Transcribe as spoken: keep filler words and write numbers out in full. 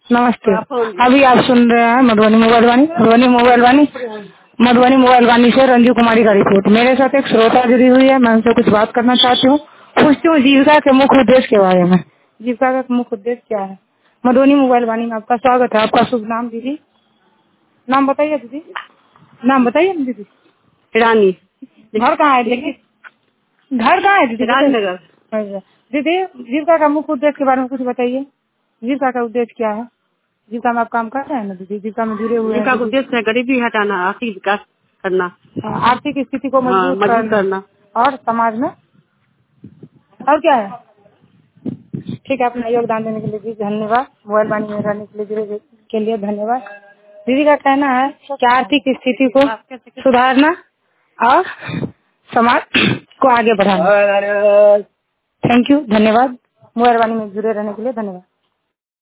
नमस्ते। अभी आप सुन रहे हैं Madhubani mobile Vaani Madhubani mobile Vaani Madhubani mobile Vaani से रंजू कुमारी का रिपोर्ट। मेरे साथ एक श्रोता जुड़ी हुई है, मैं उनसे कुछ बात करना चाहती हूँ। पूछती हूँ जीविका के मुख्य उद्देश्य के बारे में। जीविका का मुख्य उद्देश्य क्या है? मधुबनी मोबाइल वाणी में आपका स्वागत है। आपका शुभ नाम दीदी? नाम बताइए दीदी, नाम बताइए ना दीदी। रानी। घर कहाँ है दीदी? घर कहाँ है दीदी? राजनगर। अच्छा। दीदी जीविका का मुख्य उद्देश्य के बारे में कुछ बताइए। जीविका का उद्देश्य क्या है? जीविका में आप काम कर रहे हैं ना दीदी? जीविका में जुड़े हुए हैं? जीविका का उद्देश्य है गरीबी हटाना, आर्थिक विकास करना, आर्थिक स्थिति को हाँ, मजबूत मजबूत करना करना। और समाज में और क्या है। ठीक है, अपना योगदान देने के लिए जी धन्यवाद। मोबाइल वाणी में रहने के लिए जुड़े के लिए धन्यवाद। दीदी का कहना है कि आर्थिक स्थिति को सुधारना और समाज को आगे बढ़ाना। थैंक यू, धन्यवाद। मोबाइल वाणी में जुड़े रहने के लिए धन्यवाद।